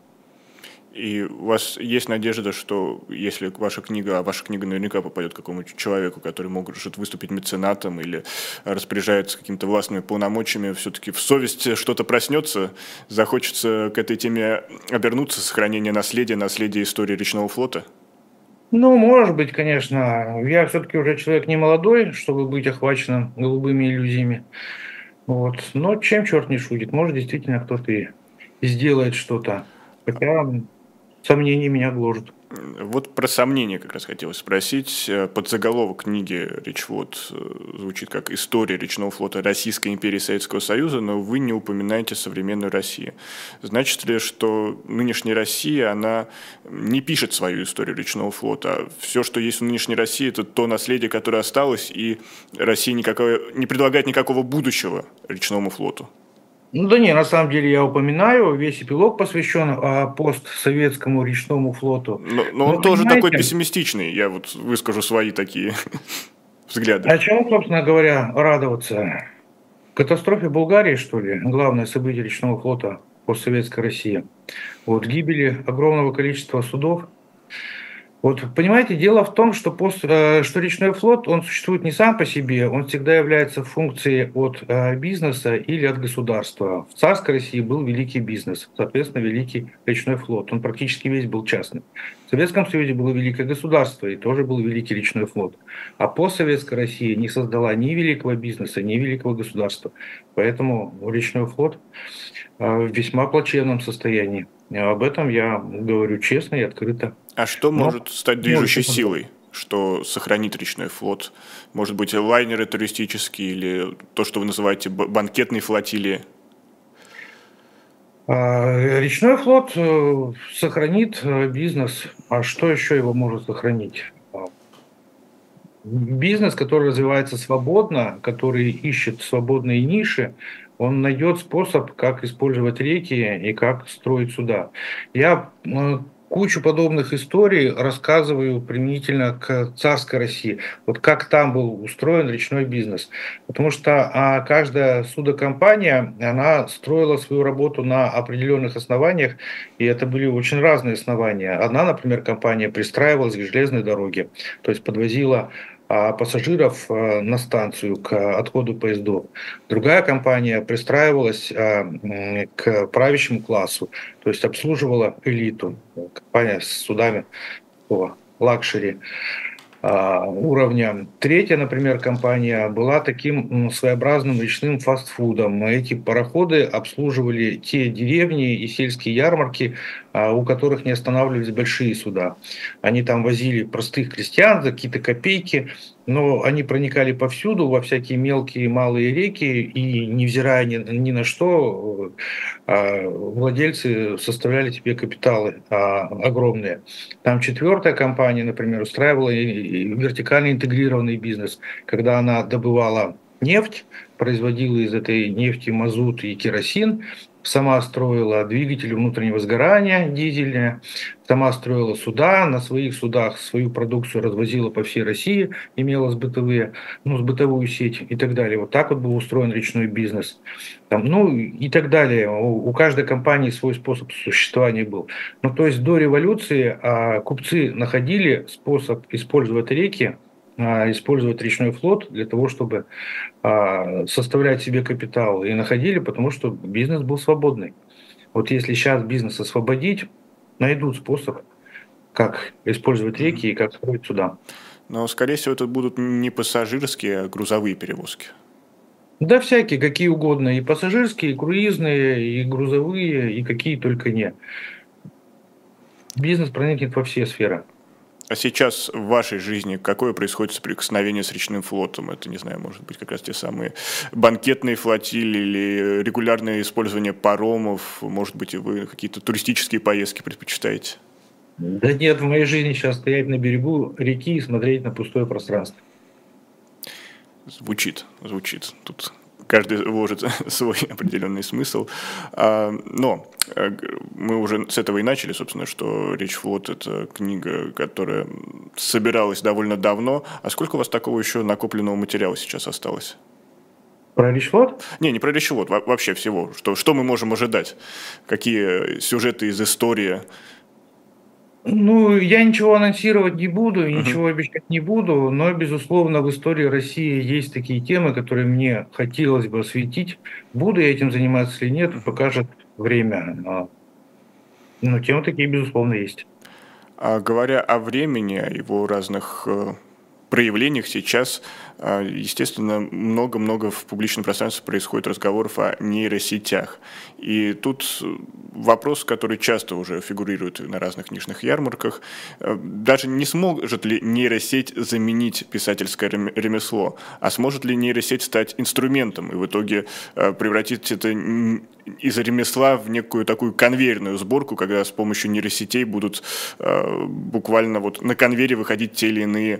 И у вас есть надежда, что если ваша книга, а ваша книга наверняка попадет к какому-то человеку, который может выступить меценатом или распоряжается какими-то властными полномочиями, все-таки в совести что-то проснется, захочется к этой теме обернуться, сохранение наследия, наследия истории речного флота? Ну, может быть, конечно. Я все-таки уже человек не молодой, чтобы быть охваченным голубыми иллюзиями. Вот. Но чем черт не шутит? Может, действительно кто-то и сделает что-то. Хотя сомнения меня гложат. Вот про сомнения как раз хотелось спросить. Подзаголовок книги «Речфлот» звучит как «История речного флота Российской империи и Советского Союза», но вы не упоминаете современную Россию. Значит ли, что нынешняя Россия, она не пишет свою историю речного флота? А все, что есть в нынешней России, это то наследие, которое осталось, и Россия никакого, не предлагает никакого будущего речному флоту? Ну да не, на самом деле я упоминаю, весь эпилог посвящен а, постсоветскому речному флоту. Но, но он тоже такой пессимистичный, я вот выскажу свои такие взгляды. А чему, собственно говоря, радоваться? Катастрофе Болгарии, что ли? Главное событие речного флота постсоветской России. Вот гибели огромного количества судов. Вот, понимаете, дело в том, что, пост, э, что речной флот, он существует не сам по себе, он всегда является функцией от э, бизнеса или от государства. В царской России был великий бизнес, соответственно, великий речной флот. Он практически весь был частный. В Советском Союзе было великое государство, и тоже был великий речной флот. А постсоветская Россия не создала ни великого бизнеса, ни великого государства. Поэтому речной флот э, в весьма плачевном состоянии. Об этом я говорю честно и открыто. А что Но, может стать движущей может, силой, что сохранит речной флот? Может быть, лайнеры туристические или то, что вы называете банкетной флотилией? Речной флот э, сохранит э, бизнес. А что еще его может сохранить? Бизнес, который развивается свободно, который ищет свободные ниши, он найдет способ, как использовать реки и как строить суда. Я э, кучу подобных историй рассказываю применительно к царской России. Вот как там был устроен речной бизнес. Потому что а, каждая судокомпания, она строила свою работу на определенных основаниях, и это были очень разные основания. Одна, например, компания пристраивалась к железной дороге, то есть подвозила пассажиров на станцию к отходу поездов. Другая компания пристраивалась к правящему классу, то есть обслуживала элиту. Компания с судами такого лакшери уровня. Третья, например, компания была таким своеобразным речным фастфудом. Эти пароходы обслуживали те деревни и сельские ярмарки, у которых не останавливались большие суда. Они там возили простых крестьян за какие-то копейки, но они проникали повсюду, во всякие мелкие и малые реки, и, невзирая ни, ни на что, владельцы составляли себе капиталы огромные. Там четвертая компания, например, устраивала вертикально интегрированный бизнес, когда она добывала нефть, производила из этой нефти мазут и керосин, сама строила двигатели внутреннего сгорания дизельные, сама строила суда, на своих судах свою продукцию развозила по всей России, имела сбытовые, ну, сбытовую сеть и так далее. Вот так вот был устроен речной бизнес. Там, ну и так далее. У, у каждой компании свой способ существования был. Ну, то есть до революции а, купцы находили способ использовать реки, использовать речной флот для того, чтобы а, составлять себе капитал. И находили, потому что бизнес был свободный. Вот если сейчас бизнес освободить, найдут способ, как использовать реки и как строить суда. Но, скорее всего, это будут не пассажирские, а грузовые перевозки. Да всякие, какие угодно. И пассажирские, и круизные, и грузовые, и какие только не. Бизнес проникнет во все сферы. А сейчас в вашей жизни какое происходит соприкосновение с речным флотом? Это, не знаю, может быть, как раз те самые банкетные флотилии или регулярное использование паромов? Может быть, и вы какие-то туристические поездки предпочитаете? Да нет, в моей жизни сейчас стоять на берегу реки и смотреть на пустое пространство. Звучит, звучит. Тут каждый вложит свой определенный смысл. Но мы уже с этого и начали, собственно, что «Речь флот» — это книга, которая собиралась довольно давно. А сколько у вас такого еще накопленного материала сейчас осталось? Про «Речь флот»? Не, не про «Речь флот», вообще всего. Что, что мы можем ожидать? Какие сюжеты из истории? Ну, я ничего анонсировать не буду, ничего uh-huh. обещать не буду, но, безусловно, в истории России есть такие темы, которые мне хотелось бы осветить. Буду я этим заниматься или нет, покажет время. Но, но темы такие, безусловно, есть. А говоря о времени, о его разных проявлениях сейчас, естественно, много-много в публичном пространстве происходит разговоров о нейросетях. И тут вопрос, который часто уже фигурирует на разных книжных ярмарках, даже не сможет ли нейросеть заменить писательское ремесло, а сможет ли нейросеть стать инструментом и в итоге превратить это из ремесла в некую такую конвейерную сборку, когда с помощью нейросетей будут буквально вот на конвейере выходить те или иные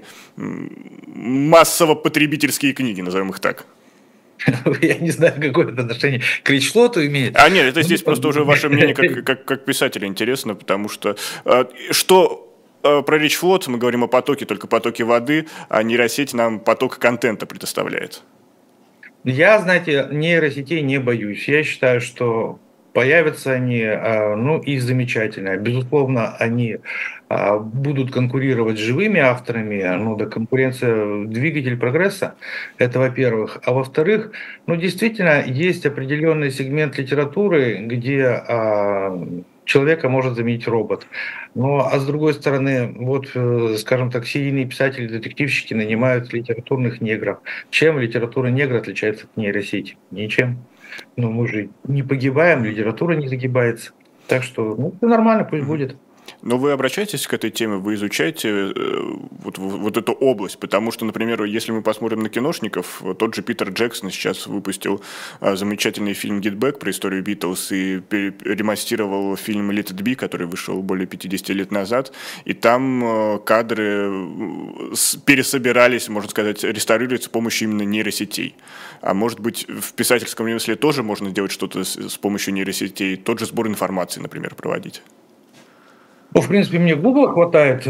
массово потребительские книги, назовем их так. Я не знаю, какое это отношение к «Речь флоту» имеет. А нет, это здесь просто уже ваше мнение как, как, как писателя интересно, потому что э, что э, про «Речь флот» мы говорим о потоке, только потоке воды, а нейросеть нам поток контента предоставляет. Я, знаете, нейросетей не боюсь. Я считаю, что Появятся они, ну и замечательно. Безусловно, они будут конкурировать с живыми авторами, ну да, конкуренция – двигатель прогресса, это во-первых. А во-вторых, ну действительно, есть определенный сегмент литературы, где человека может заменить робот. Ну, а с другой стороны, вот, скажем так, серийные писатели, детективщики нанимают литературных негров. Чем литература негра отличается от нейросети? Ничем. Но мы же не погибаем, литература не загибается. Так что, ну, все нормально, пусть будет. Но вы обращаетесь к этой теме, вы изучаете э, вот, вот эту область, потому что, например, если мы посмотрим на киношников, тот же Питер Джексон сейчас выпустил э, замечательный фильм «Get Back» про историю Битлз и ремастировал фильм «Let It Be», который вышел более пятьдесят лет назад, и там э, кадры пересобирались, можно сказать, реставрируются с помощью именно нейросетей. А может быть, в писательском ремесле тоже можно сделать что-то с, с помощью нейросетей, тот же сбор информации, например, проводить? Ну, в принципе, мне Google хватает,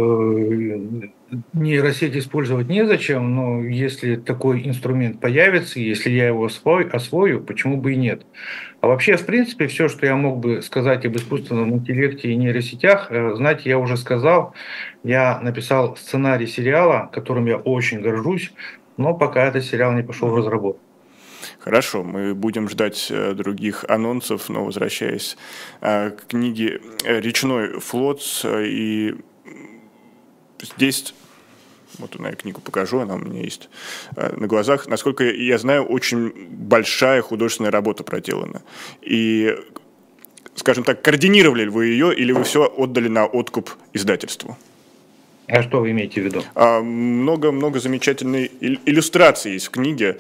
нейросеть использовать незачем, но если такой инструмент появится, если я его освою, освою, почему бы и нет? А вообще, в принципе, все, что я мог бы сказать об искусственном интеллекте и нейросетях, знаете, я уже сказал, я написал сценарий сериала, которым я очень горжусь, но пока этот сериал не пошел в разработку. Хорошо, мы будем ждать других анонсов, но возвращаясь к книге «Речной флот», и здесь, вот я книгу покажу, она у меня есть на глазах, насколько я знаю, очень большая художественная работа проделана. И, скажем так, координировали ли вы ее, или вы все отдали на откуп издательству? А что вы имеете в виду? Много-много замечательной иллюстраций есть в книге,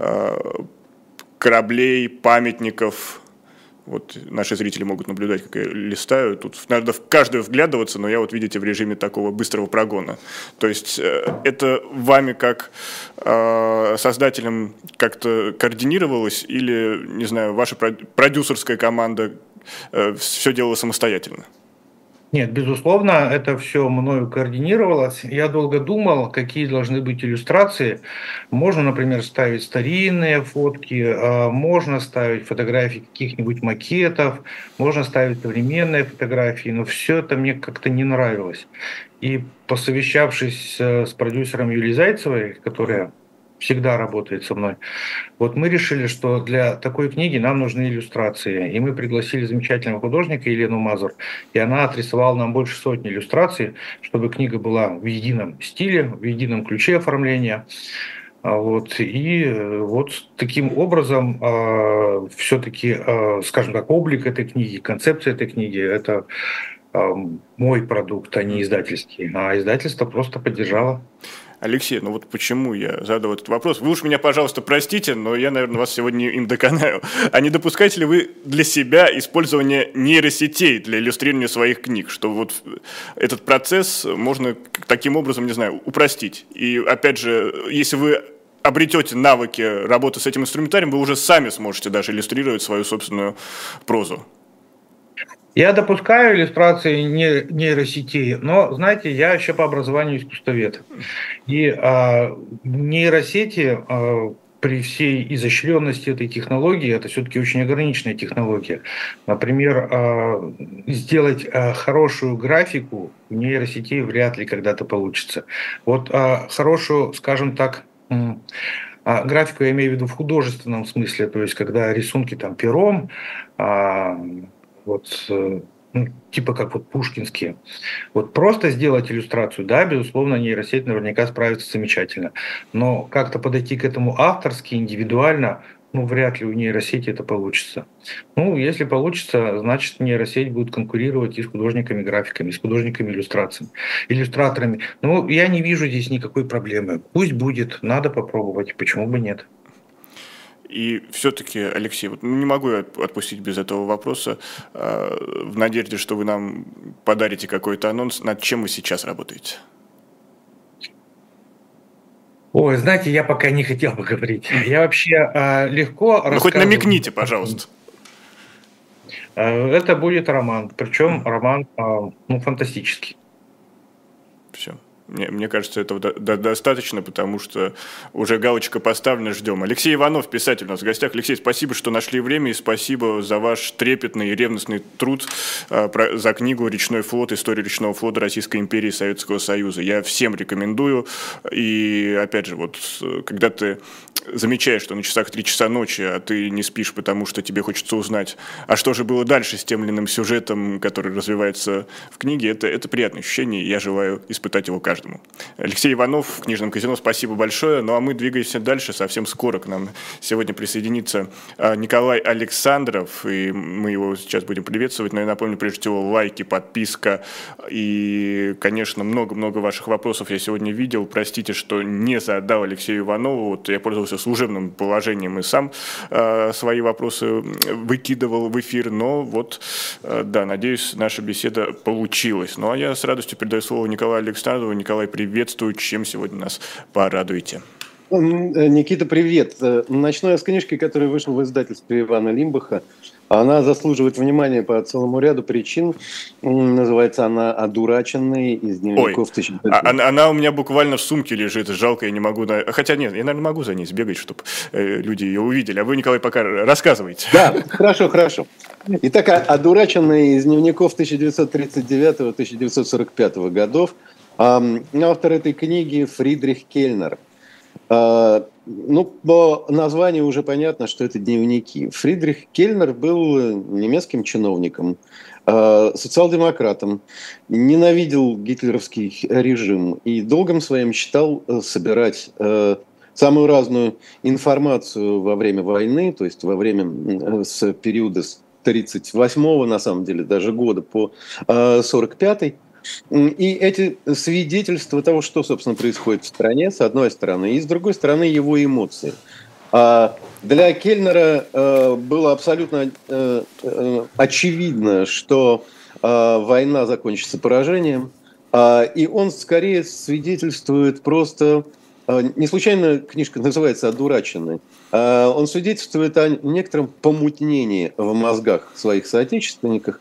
кораблей, памятников. Вот наши зрители могут наблюдать, как я листаю. Тут надо в каждую вглядываться, но я вот, видите, в режиме такого быстрого прогона. То есть это вами как э, создателем как-то координировалось или, не знаю, ваша продюсерская команда э, все делала самостоятельно? Нет, безусловно, это все мною координировалось. Я долго думал, какие должны быть иллюстрации. Можно, например, ставить старинные фотки, можно ставить фотографии каких-нибудь макетов, можно ставить современные фотографии, но все это мне как-то не нравилось. И посовещавшись с продюсером Юлией Зайцевой, которая всегда работает со мной, вот мы решили, что для такой книги нам нужны иллюстрации. И мы пригласили замечательного художника Елену Мазур, и она отрисовала нам больше сотни иллюстраций, чтобы книга была в едином стиле, в едином ключе оформления. Вот. И вот таким образом э, все-таки, э, скажем так, облик этой книги, концепция этой книги – это э, мой продукт, а не издательский. А издательство просто поддержало. Алексей, ну вот почему я задал этот вопрос? Вы уж меня, пожалуйста, простите, но я, наверное, вас сегодня им доконаю. А не допускаете ли вы для себя использование нейросетей для иллюстрирования своих книг? Что вот этот процесс можно таким образом, не знаю, упростить. И опять же, если вы обретете навыки работы с этим инструментарием, вы уже сами сможете даже иллюстрировать свою собственную прозу. Я допускаю иллюстрации нейросетей, но, знаете, я еще по образованию искусствовед. И а, нейросети а, при всей изощренности этой технологии, это все-таки очень ограниченная технология. Например, а, сделать а, хорошую графику в нейросети вряд ли когда-то получится. Вот а, хорошую, скажем так, а, графику я имею в виду в художественном смысле, то есть когда рисунки там пером, а, вот, ну, типа как вот пушкинские. Вот просто сделать иллюстрацию, да, безусловно, нейросеть наверняка справится замечательно. Но как-то подойти к этому авторски, индивидуально, ну, вряд ли у нейросети это получится. Ну, если получится, значит, нейросеть будет конкурировать и с художниками-графиками, и с художниками-иллюстрациями, иллюстраторами. Ну, я не вижу здесь никакой проблемы. Пусть будет, надо попробовать, почему бы нет. И все-таки, Алексей, вот не могу я отпустить без этого вопроса, э, в надежде, что вы нам подарите какой-то анонс, над чем вы сейчас работаете? Ой, знаете, я пока не хотел бы говорить. Я вообще э, легко Ну, хоть намекните, пожалуйста. Э, это будет роман, причем роман э, ну, фантастический. Все. Мне, мне кажется, этого до, до, достаточно, потому что уже галочка поставлена, ждем. Алексей Иванов, писатель у нас в гостях. Алексей, спасибо, что нашли время, и спасибо за ваш трепетный и ревностный труд э, про, за книгу «Речной флот. История речного флота Российской империи и Советского Союза». Я всем рекомендую. И, опять же, вот когда ты замечаешь, что на часах три часа ночи, а ты не спишь, потому что тебе хочется узнать, а что же было дальше с тем или иным сюжетом, который развивается в книге, это, это приятное ощущение, и я желаю испытать его каждому. Алексей Иванов в «Книжном казино», спасибо большое. Ну а мы двигаемся дальше. Совсем скоро к нам сегодня присоединится Николай Александров, и мы его сейчас будем приветствовать. Но я напомню, прежде всего, лайки, подписка и, конечно, много-много ваших вопросов я сегодня видел. Простите, что не задал Алексею Иванову. Вот я пользовался служебным положением и сам э, свои вопросы выкидывал в эфир, но вот, э, да, надеюсь, наша беседа получилась. Ну, а я с радостью передаю слово Николаю Александрову. Николай, приветствую, чем сегодня нас порадуете? Никита, привет. Начну я с книжки, которая вышла в издательстве Ивана Лимбаха. Она заслуживает внимания по целому ряду причин. Называется она «Одураченный» из дневников. Ой, а, она у меня буквально в сумке лежит. Жалко, я не могу... Хотя нет, я, наверное, могу за ней сбегать, чтобы люди ее увидели. А вы, Николай, пока рассказывайте. Да, хорошо, хорошо. Итак, «Одураченный» из дневников тысяча девятьсот тридцать девятого — тысяча девятьсот сорок пятого годов. Автор этой книги Фридрих Кельнер. Ну, по названию уже понятно, что это дневники. Фридрих Кельнер был немецким чиновником, социал-демократом, ненавидел гитлеровский режим и долгом своим считал собирать самую разную информацию во время войны, то есть во время с периода с тридцать восьмого, на самом деле, даже года по сорок пятый. И эти свидетельства того, что, собственно, происходит в стране, с одной стороны, и с другой стороны, его эмоции. Для Кельнера было абсолютно очевидно, что война закончится поражением, и он скорее свидетельствует просто... Не случайно книжка называется «Одураченный». Он свидетельствует о некотором помутнении в мозгах своих соотечественников,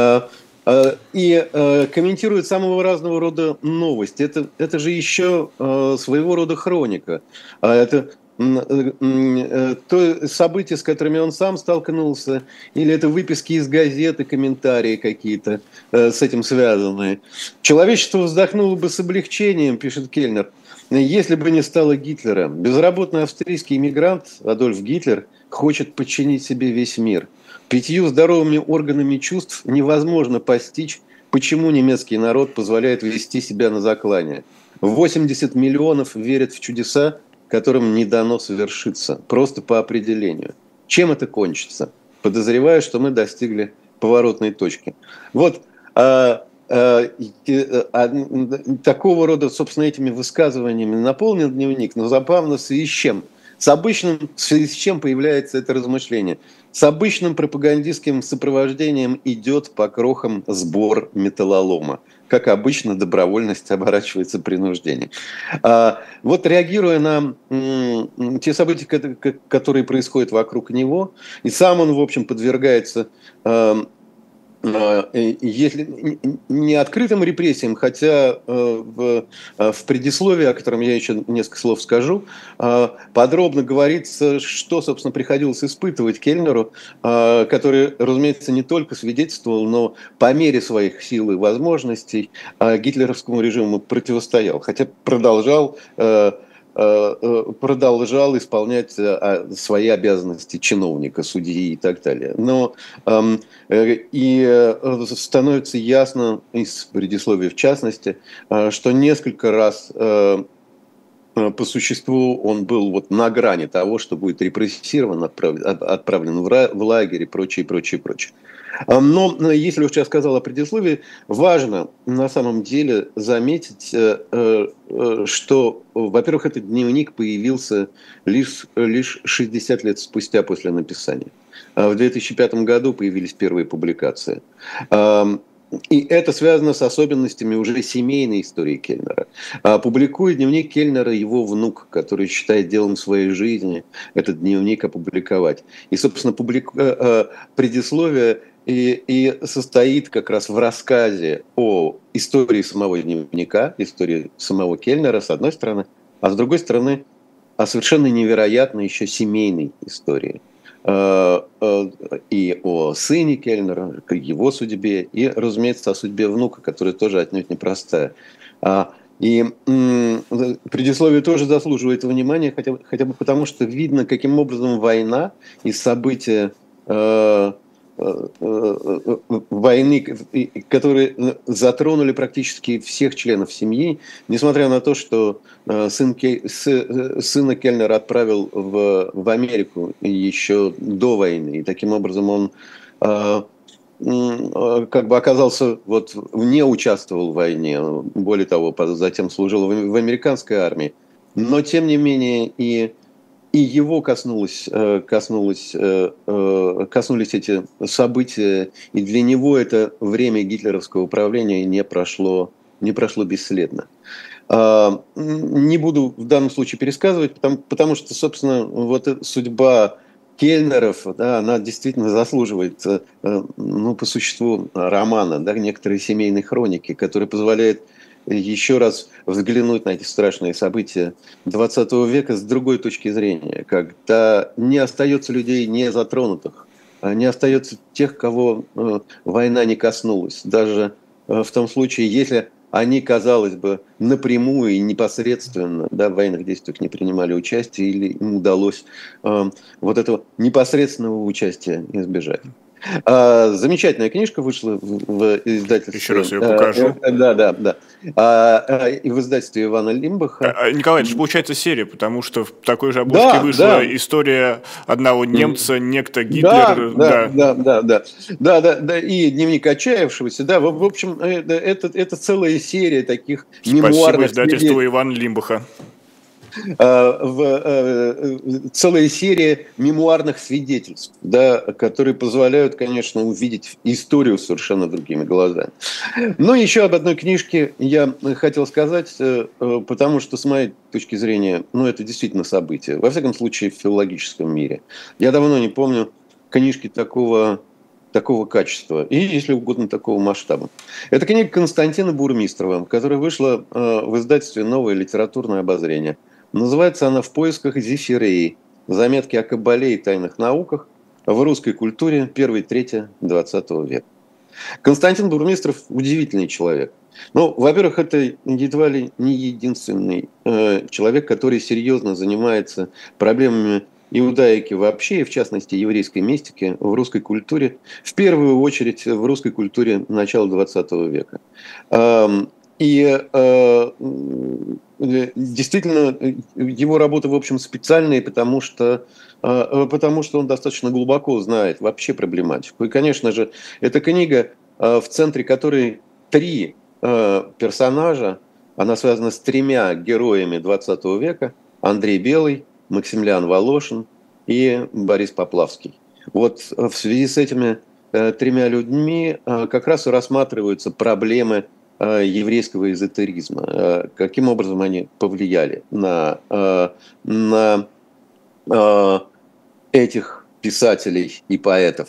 и э, комментирует самого разного рода новости. Это, это же еще э, своего рода хроника. Это э, э, то события, с которыми он сам столкнулся, или это выписки из газеты, комментарии какие-то э, с этим связанные. Человечество вздохнуло бы с облегчением, пишет Кельнер, если бы не стало Гитлера. Безработный австрийский иммигрант Адольф Гитлер хочет подчинить себе весь мир. Пятью здоровыми органами чувств невозможно постичь, почему немецкий народ позволяет вести себя на заклание. восемьдесят миллионов верят в чудеса, которым не дано совершиться, просто по определению. Чем это кончится? Подозреваю, что мы достигли поворотной точки. Вот а, а, а, такого рода, собственно, этими высказываниями наполнен дневник, но забавно в связи с чем? С обычным, в связи с чем появляется это размышление? С обычным пропагандистским сопровождением идет по крохам сбор металлолома. Как обычно, добровольность оборачивается принуждением. А, вот реагируя на м, те события, которые происходят вокруг него, и сам он, в общем, подвергается... А, если не открытым репрессиям, хотя в, в предисловии, о котором я еще несколько слов скажу, подробно говорится, что, собственно, приходилось испытывать Кельнеру, который, разумеется, не только свидетельствовал, но по мере своих сил и возможностей гитлеровскому режиму противостоял, хотя продолжал продолжал исполнять свои обязанности чиновника, судьи и так далее. Но и становится ясно, из предисловия в частности, что несколько раз по существу он был вот на грани того, что будет репрессирован, отправлен в лагерь и прочее, прочее, прочее. Но, если уж я сказал о предисловии, важно на самом деле заметить, что, во-первых, этот дневник появился лишь, лишь шестьдесят лет спустя после написания. В две тысячи пятом году появились первые публикации. И это связано с особенностями уже семейной истории Кельнера. Публикует дневник Кельнера его внук, который считает делом своей жизни этот дневник опубликовать. И, собственно, публику... предисловие и, и состоит как раз в рассказе о истории самого дневника, истории самого Кельнера, с одной стороны, а с другой стороны, о совершенно невероятной еще семейной истории. И о сыне Кельнера, о его судьбе, и, разумеется, о судьбе внука, которая тоже отнюдь непростая. И предисловие тоже заслуживает внимания, хотя, хотя бы потому, что видно, каким образом война и события э, э, э, войны, которые затронули практически всех членов семьи, несмотря на то, что сын, сына Кельнера отправил в, в Америку еще до войны, и таким образом он э, как бы оказался, вот, не участвовал в войне, более того, затем служил в американской армии, но тем не менее и, и его коснулось, коснулось, коснулись эти события, и для него это время гитлеровского управления не прошло, не прошло бесследно. Не буду в данном случае пересказывать, потому, потому что, собственно, вот судьба Кельнеров, да, она действительно заслуживает, ну, по существу романа, да, некоторые семейные хроники, которые позволяют еще раз взглянуть на эти страшные события двадцатого века с другой точки зрения, когда не остается людей не затронутых, не остается тех, кого война не коснулась, даже в том случае, если они, казалось бы, напрямую и непосредственно, да, в военных действиях не принимали участие, или им удалось э, вот этого непосредственного участия избежать. А, замечательная книжка вышла в, в издательстве. Еще раз ее покажу. А, да, да, да. А, и в издательстве Ивана Лимбаха. А, Николай, это же получается серия, потому что в такой же обложке да, вышла да. история одного немца, некто Гитлер. Да, да, да, да, да, да, да, да, и дневник отчаявшегося. Да, в, в общем, это, это, это целая серия таких Спасибо мемуарных. Спасибо издательству Ивана Лимбаха. В, целая серия мемуарных свидетельств, да, которые позволяют, конечно, увидеть историю совершенно другими глазами. Но еще об одной книжке я хотел сказать, потому что, с моей точки зрения, ну, это действительно событие, во всяком случае, в филологическом мире. Я давно не помню книжки такого, такого качества и, если угодно, такого масштаба. Это книга Константина Бурмистрова, которая вышла в издательстве «Новое литературное обозрение». Называется она «В поисках Зефирей. Заметки о каббале и тайных науках в русской культуре первой трети двадцатого века». Константин Бурмистров удивительный человек. Ну, во-первых, это едва ли не единственный э, человек, который серьезно занимается проблемами иудаики вообще, и в частности еврейской мистики в русской культуре, в первую очередь в русской культуре начала двадцатого века. Эм, И э, действительно, его работа, в общем, специальная, потому что, э, потому что он достаточно глубоко знает вообще проблематику. И, конечно же, эта книга, э, в центре которой три э, персонажа, она связана с тремя героями двадцатого века: Андрей Белый, Максимилиан Волошин и Борис Поплавский. Вот в связи с этими э, тремя людьми э, как раз и рассматриваются проблемы еврейского эзотеризма, каким образом они повлияли на, на этих писателей и поэтов.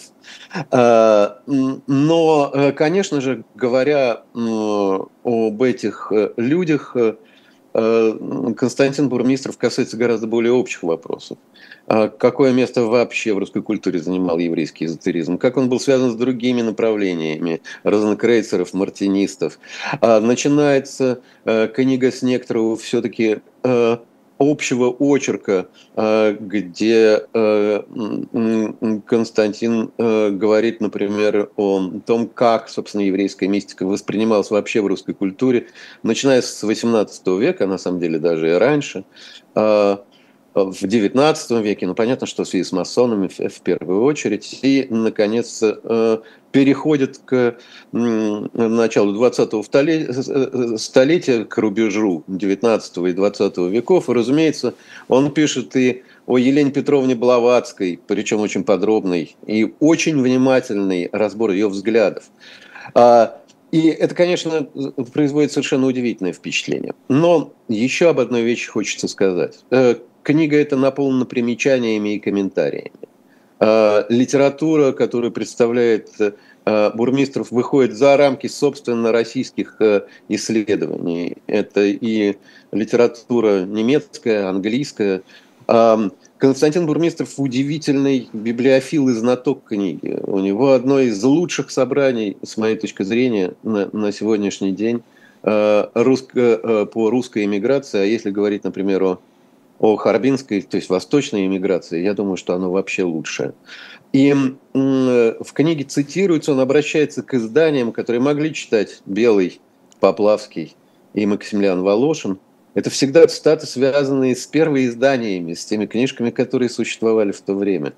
Но, конечно же, говоря об этих людях, Константин Бурмистров касается гораздо более общих вопросов. Какое место вообще в русской культуре занимал еврейский эзотеризм? Как он был связан с другими направлениями розенкрейцеров, мартинистов? Начинается книга с некоторого все-таки общего очерка, где Константин говорит, например, о том, как, собственно, еврейская мистика воспринималась вообще в русской культуре, начиная с восемнадцатого века, на самом деле даже и раньше, в девятнадцатом веке, ну, понятно, что в связи с масонами в первую очередь, и, наконец, переходит к началу двадцатого столетия, к рубежу девятнадцатого и двадцатого веков, и, разумеется, он пишет и о Елене Петровне Блаватской, причем очень подробный и очень внимательный разбор ее взглядов. И это, конечно, производит совершенно удивительное впечатление. Но еще об одной вещи хочется сказать. Книга эта наполнена примечаниями и комментариями. Литература, которую представляет Бурмистров, выходит за рамки, собственно, российских исследований. Это и литература немецкая, английская. Константин Бурмистров удивительный библиофил и знаток книги. У него одно из лучших собраний, с моей точки зрения, на, на сегодняшний день русско, по русской эмиграции. А если говорить, например, о, о харбинской, то есть восточной эмиграции, я думаю, что оно вообще лучшее. И в книге цитируется, он обращается к изданиям, которые могли читать Белый, Поплавский и Максимилиан Волошин. Это всегда цитаты, связанные с первоизданиями, с теми книжками, которые существовали в то время.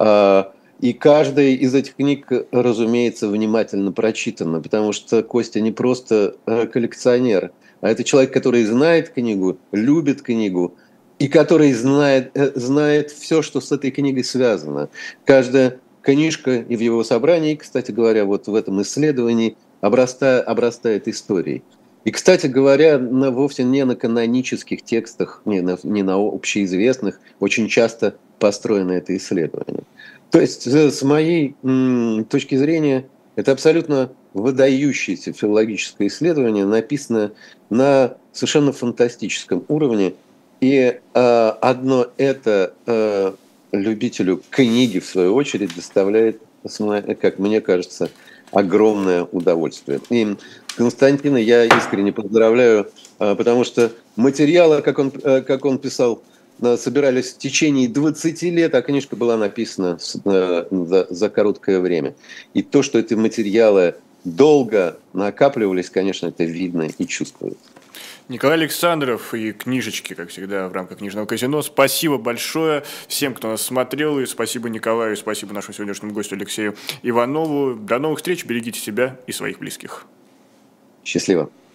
И каждая из этих книг, разумеется, внимательно прочитана, потому что Костя не просто коллекционер, а это человек, который знает книгу, любит книгу, и который знает, знает все, что с этой книгой связано. Каждая книжка и в его собрании, кстати говоря, вот в этом исследовании обрастает, обрастает историей. И, кстати говоря, на, вовсе не на канонических текстах, не на, не на общеизвестных, очень часто построено это исследование. То есть, с моей м, точки зрения, это абсолютно выдающееся филологическое исследование, написанное на совершенно фантастическом уровне. И э, одно это э, любителю книги, в свою очередь, доставляет, как мне кажется, огромное удовольствие. И Константина я искренне поздравляю, э, потому что материалы, как он, э, как он писал, э, собирались в течение двадцати лет, а книжка была написана э, за, за короткое время. И то, что эти материалы долго накапливались, конечно, это видно и чувствуется. Николай Александров и книжечки, как всегда, в рамках книжного казино. Спасибо большое всем, кто нас смотрел. И спасибо Николаю, и спасибо нашему сегодняшнему гостю Алексею Иванову. До новых встреч. Берегите себя и своих близких. Счастливо.